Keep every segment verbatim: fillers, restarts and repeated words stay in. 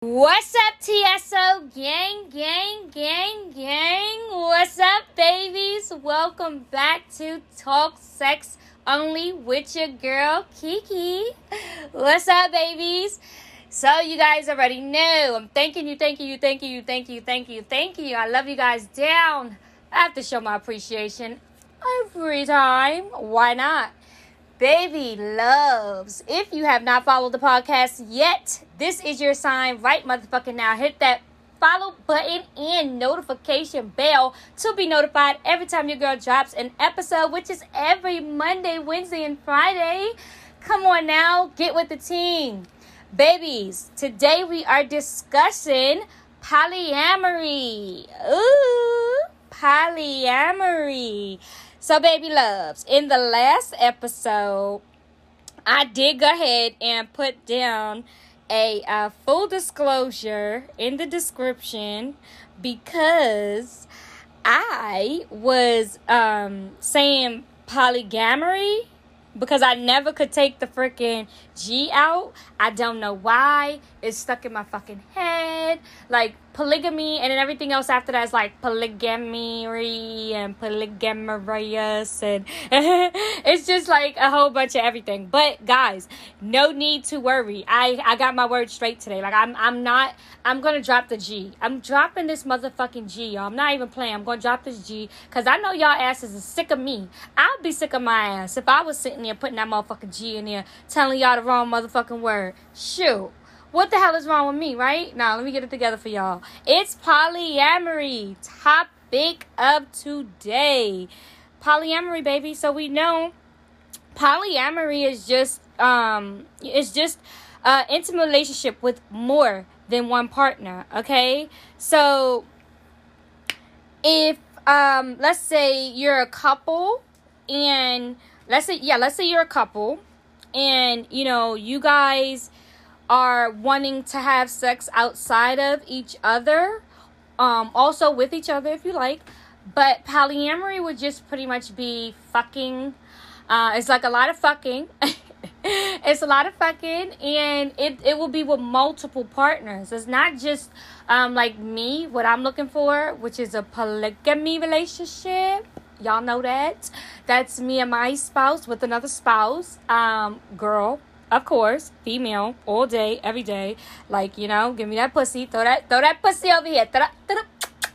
What's up, T S O gang, gang, gang, gang? What's up, babies? Welcome back to Talk Sex Only with your girl, Kiki. What's up, babies? So you guys already know. I'm thanking you, thanking you, thanking you, thanking you, thanking you, thanking you. I love you guys down. I have to show my appreciation every time. Why not? Baby loves, if you have not followed the podcast yet, this is your sign right motherfucking now. Hit that follow button and notification bell to be notified every time your girl drops an episode, which is every Monday, Wednesday, and Friday. Come on now, get with the team. Babies, today we are discussing polyamory. Ooh, polyamory. So, baby loves, in the last episode, I did go ahead and put down a uh, full disclosure in the description because I was um, saying polygamory because I never could take the freaking G out. I don't know why. It's stuck in my fucking head. Like, polygamy and then everything else after that is like polygamy and polygamorous. And it's just like a whole bunch of everything. But, guys, no need to worry. I, I got my word straight today. Like, I'm I'm not... I'm going to drop the G. I'm dropping this motherfucking G, y'all. I'm not even playing. I'm going to drop this G because I know y'all asses is sick of me. I'll be sick of my ass if I was sitting there putting that motherfucking G in there telling y'all the wrong motherfucking word. Shoot. What the hell is wrong with me, right? Now, let me get it together for y'all. It's polyamory. Topic of today. Polyamory, baby. So we know polyamory is just, um, it's just an intimate relationship with more than one partner, okay? So, if, um, let's say you're a couple, and, let's say, yeah, let's say you're a couple, and, you know, you guys are wanting to have sex outside of each other, um, also with each other if you like, but polyamory would just pretty much be fucking, uh, it's like a lot of fucking, it's a lot of fucking, and it, it will be with multiple partners. It's not just, um, like me, what I'm looking for, which is a polygamy relationship. Y'all know that. That's me and my spouse with another spouse, um, girl. Of course, female, all day, every day. Like, you know, give me that pussy. Throw that, throw that pussy over here. Throw that, throw that.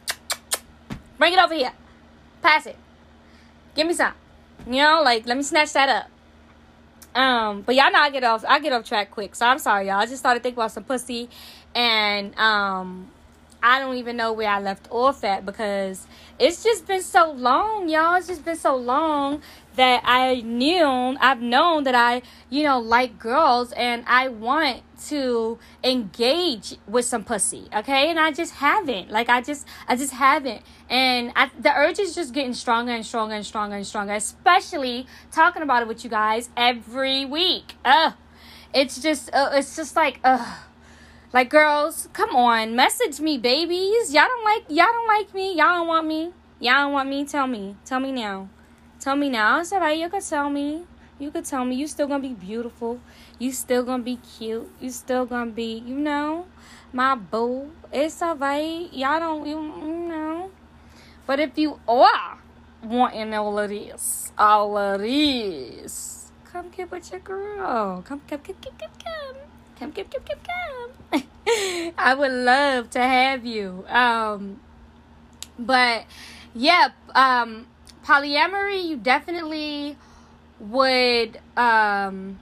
Bring it over here. Pass it. Give me some. You know, like, let me snatch that up. Um, but y'all know I get off, I get off track quick. So I'm sorry, y'all. I just started thinking about some pussy. And, um, I don't even know where I left off at because it's just been so long, y'all. It's just been so long that I knew, I've known that I, you know, like girls and I want to engage with some pussy, okay? And I just haven't. Like, I just, I just haven't. And I, the urge is just getting stronger and stronger and stronger and stronger, especially talking about it with you guys every week. Ugh. It's just, uh, it's just like, ugh. Like, girls, come on, message me, babies. Y'all don't like, y'all don't like me. Y'all don't want me. Y'all don't want me. Tell me. Tell me now. Tell me now. It's all right. You could tell me. You could tell me. You still gonna be beautiful. You still gonna be cute. You still gonna be, you know, my boo. It's all right. Y'all don't, you, you know. But if you are wanting all of this, all of this, come get with your girl. Come, come, come, come, come, come. Come, come, come, come, come. I would love to have you. Um, but, yeah, um, polyamory, you definitely would, um,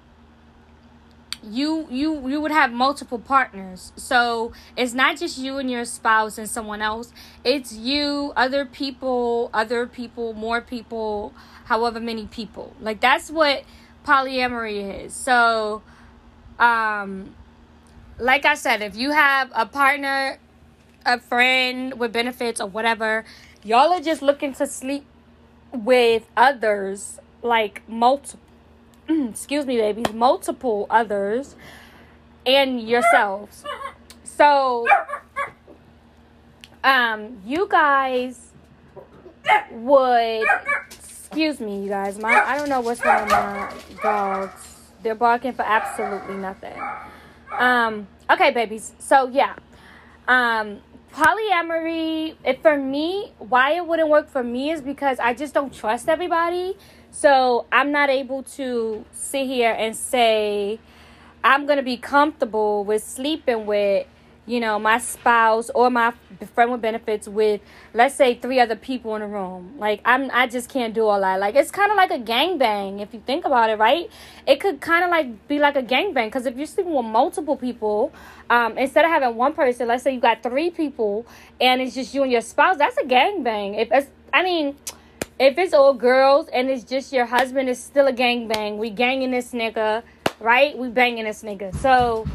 you, you, you would have multiple partners. So, it's not just you and your spouse and someone else. It's you, other people, other people, more people, however many people. Like, that's what polyamory is. So, Um, like I said, if you have a partner, a friend with benefits or whatever, y'all are just looking to sleep with others, like multiple, excuse me, babies, multiple others and yourselves. So, um, you guys would, excuse me, you guys, my, I don't know what's wrong with my dogs. They're barking for absolutely nothing. Um, Okay, babies. So yeah, um, polyamory. If for me, why it wouldn't work for me is because I just don't trust everybody. So I'm not able to sit here and say I'm going to be comfortable with sleeping with, you know, my spouse or my friend with benefits with, let's say, three other people in a room. Like, I'm, I just can't do all that. Like, it's kind of like a gangbang, if you think about it, right? It could kind of like be like a gangbang, because if you're sleeping with multiple people, um, instead of having one person, let's say you got three people, and it's just you and your spouse, that's a gangbang. If it's, I mean, if it's all girls and it's just your husband, it's still a gangbang. We ganging this nigga, right? We banging this nigga. So...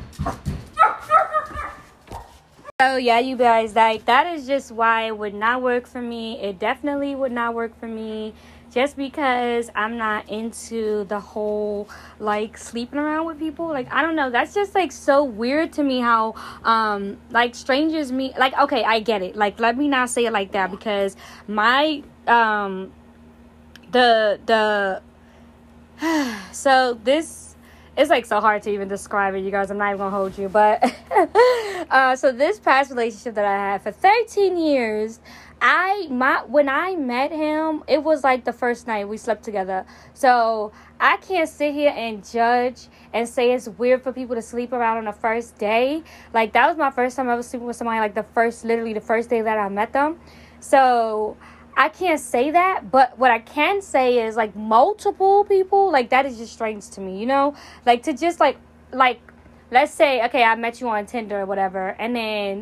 So yeah, you guys, like, that is just why it would not work for me. It definitely would not work for me, just because I'm not into the whole, like, sleeping around with people. Like, I don't know, that's just, like, so weird to me how, um, like, strangers meet. Like, okay, I get it. Like, let me not say it like that, because my, um, the, the, so this, it's like so hard to even describe it, you guys. I'm not even gonna hold you, but uh, so this past relationship that I had for thirteen years, I my when I met him, it was like the first night we slept together. So I can't sit here and judge and say it's weird for people to sleep around on the first day. Like, that was my first time ever sleeping with somebody. Like, the first, literally the first day that I met them. So I can't say that, but what I can say is, like, multiple people, like, that is just strange to me, you know? Like, to just, like, like, let's say, okay, I met you on Tinder or whatever, and then,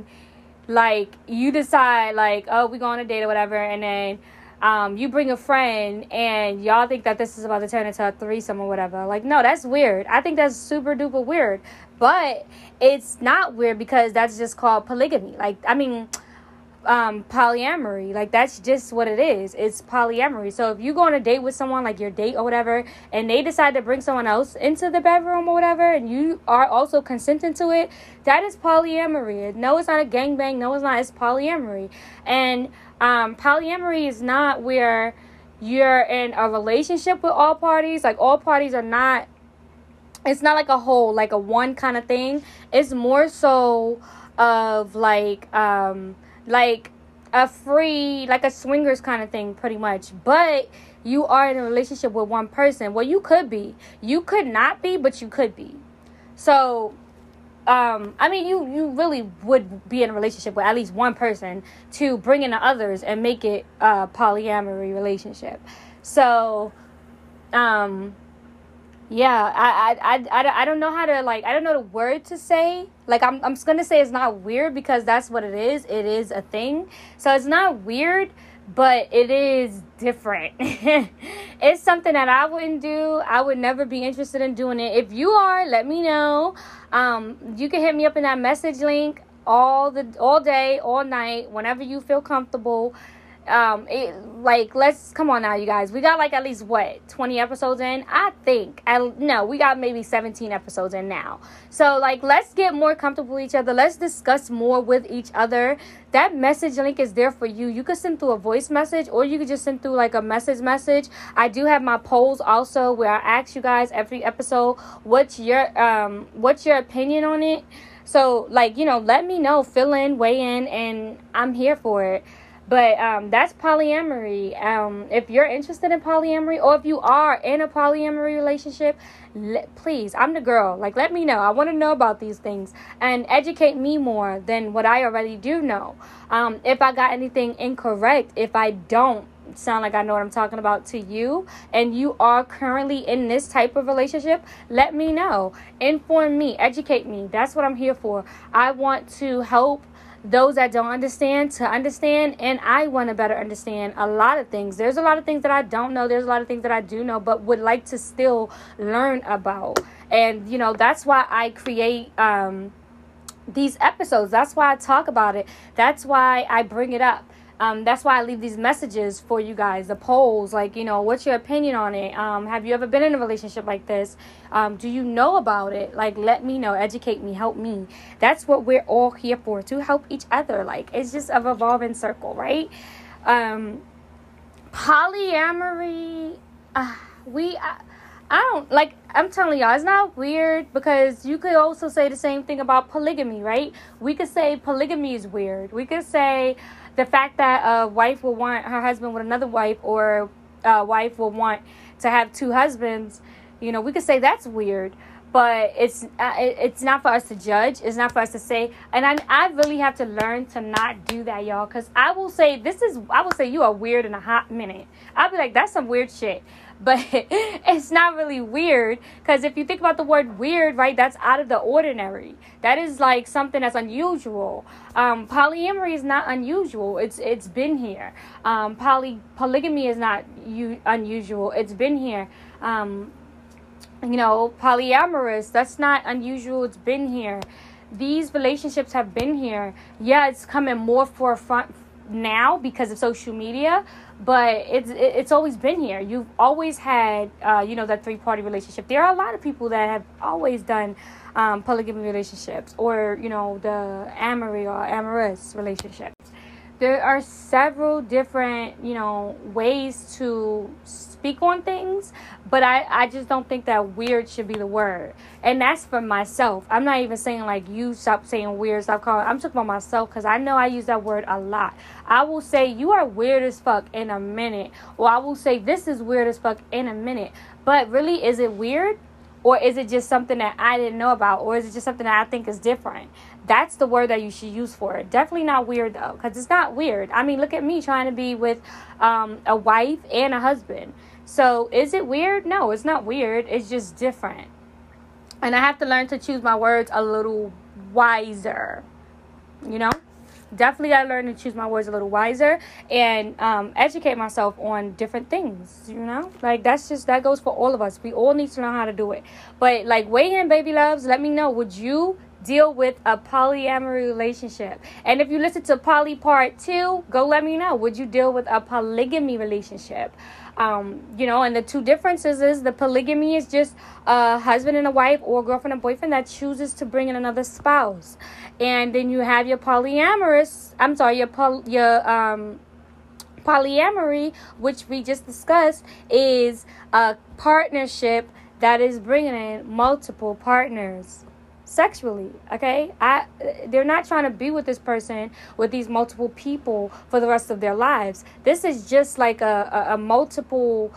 like, you decide, like, oh, we go on a date or whatever, and then um, you bring a friend, and y'all think that this is about to turn into a threesome or whatever. Like, no, that's weird. I think that's super duper weird, but it's not weird because that's just called polygamy. Like, I mean... Um, polyamory, like, that's just what it is. It's polyamory. So if you go on a date with someone, like your date or whatever, and they decide to bring someone else into the bedroom or whatever, and you are also consenting to it, that is polyamory. No, it's not a gangbang. No, it's not. It's polyamory. And um, polyamory is not where you're in a relationship with all parties. Like, all parties are not, it's not like a whole, like a one kind of thing. It's more so of like, um, like a free, like a swingers kind of thing, pretty much. But you are in a relationship with one person. Well, you could be. You could not be, but you could be. So, um, I mean, you, you really would be in a relationship with at least one person to bring in the others and make it a polyamory relationship. So, um... yeah, I, I, I, I don't know how to, like, I don't know the word to say. Like, I'm, I'm just going to say it's not weird because that's what it is. It is a thing. So it's not weird, but it is different. It's something that I wouldn't do. I would never be interested in doing it. If you are, let me know. Um, you can hit me up in that message link all the, all day, all night, whenever you feel comfortable. Um, it, like, let's, come on now, you guys. We got, like, at least, what, twenty episodes in? I think. I, no, we got maybe seventeen episodes in now. So, like, let's get more comfortable with each other. Let's discuss more with each other. That message link is there for you. You could send through a voice message, or you could just send through, like, a message message. I do have my polls also where I ask you guys every episode, what's your, um, what's your opinion on it? So, like, you know, let me know. Fill in, weigh in, and I'm here for it. But um, that's polyamory. Um, if you're interested in polyamory, or if you are in a polyamory relationship, le- please, I'm the girl. Like, let me know. I want to know about these things and educate me more than what I already do know. Um, if I got anything incorrect, if I don't sound like I know what I'm talking about to you, and you are currently in this type of relationship, let me know. Inform me. Educate me. That's what I'm here for. I want to help those that don't understand to understand, and I want to better understand a lot of things. There's a lot of things that I don't know. There's a lot of things that I do know, but would like to still learn about. And, you know, that's why I create um, these episodes. That's why I talk about it. That's why I bring it up. Um, that's why I leave these messages for you guys, the polls, like, you know, what's your opinion on it? Um, have you ever been in a relationship like this? Um, do you know about it? Like, let me know, educate me, help me. That's what we're all here for, to help each other. Like, it's just a revolving circle, right? Um, polyamory, uh, we, uh, I don't, like, I'm telling y'all, it's not weird, because you could also say the same thing about polygamy, right? We could say polygamy is weird. We could say the fact that a wife will want her husband with another wife, or a wife will want to have two husbands, you know, we could say that's weird. But it's uh, it, it's not for us to judge. It's not for us to say. And I I really have to learn to not do that, y'all. Because I will say, this is, I will say you are weird in a hot minute. I'll be like, that's some weird shit. But it's not really weird. Because if you think about the word weird, right, that's out of the ordinary. That is like something that's unusual. Um, polyamory is not unusual. It's It's been here. Um, poly Polygamy is not u- unusual. It's been here. Um You know, polyamorous, that's not unusual. It's been here. These relationships have been here. Yeah, it's coming more forefront now because of social media, but it's it's always been here. You've always had, uh, you know, that three-party relationship. There are a lot of people that have always done um, polygamy relationships, or, you know, the amory or amorous relationships. There are several different, you know, ways to speak on things, but I, I just don't think that weird should be the word. And that's for myself. I'm not even saying like you stop saying weird, stop calling. I'm talking about myself, because I know I use that word a lot. I will say you are weird as fuck in a minute, or I will say this is weird as fuck in a minute. But really, is it weird? Or is it just something that I didn't know about? Or is it just something that I think is different? That's the word that you should use for it. Definitely not weird, though, because it's not weird. I mean, look at me trying to be with um, a wife and a husband. So is it weird? No, it's not weird. It's just different. And I have to learn to choose my words a little wiser, you know? Definitely got to learn to choose my words a little wiser, and um, educate myself on different things, you know? Like, that's just, that goes for all of us. We all need to learn how to do it. But, like, weigh in, baby loves. Let me know. Would you deal with a polyamory relationship? And if you listen to Poly Part two, go let me know. Would you deal with a polygamy relationship? Um, you know, and the two differences is the polygamy is just a husband and a wife, or girlfriend and boyfriend that chooses to bring in another spouse. And then you have your polyamorous, I'm sorry, your poly, your um polyamory, which we just discussed, is a partnership that is bringing in multiple partners sexually. Okay, I they're not trying to be with this person, with these multiple people for the rest of their lives. This is just like a, a, a multiple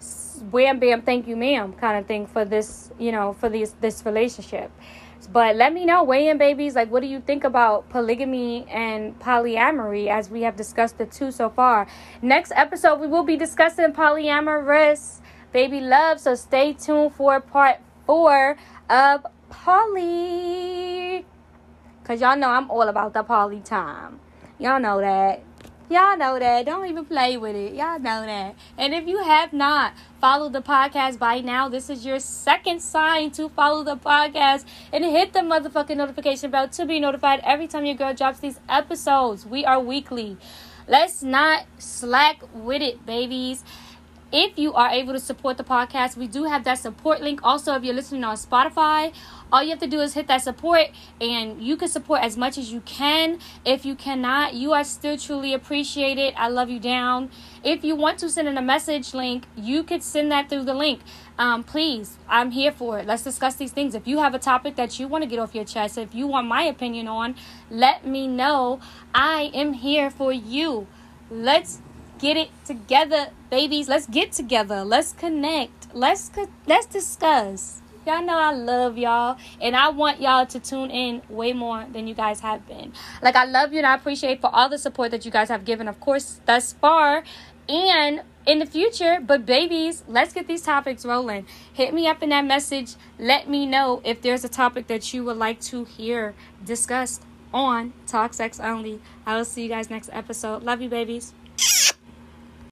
wham bam thank you ma'am kind of thing for this, you know, for this this relationship. But let me know, weigh in, babies. Like, what do you think about polygamy and polyamory, as we have discussed the two so far? Next episode, we will be discussing polyamorous, baby love. So stay tuned for part four of poly. Because y'all know I'm all about the poly time. Y'all know that. Y'all know that. Don't even play with it. Y'all know that. And if you have not followed the podcast by now, this is your second sign to follow the podcast. And hit the motherfucking notification bell to be notified every time your girl drops these episodes. We are weekly. Let's not slack with it, babies. If you are able to support the podcast, we do have that support link. Also, if you're listening on Spotify, all you have to do is hit that support, and you can support as much as you can. If you cannot, you are still truly appreciated. I love you down. If you want to send in a message link, you could send that through the link. Um, please, I'm here for it. Let's discuss these things. If you have a topic that you want to get off your chest, if you want my opinion on, let me know. I am here for you. Let's get it together, babies. Let's get together. Let's connect. Let's co- let's discuss. Y'all know I love y'all, and I want y'all to tune in way more than you guys have been. Like, I love you, and I appreciate for all the support that you guys have given, of course, thus far and in the future. But babies, let's get these topics rolling. Hit me up in that message. Let me know if there's a topic that you would like to hear discussed on Talk Sex Only. I will see you guys next episode. Love you, babies.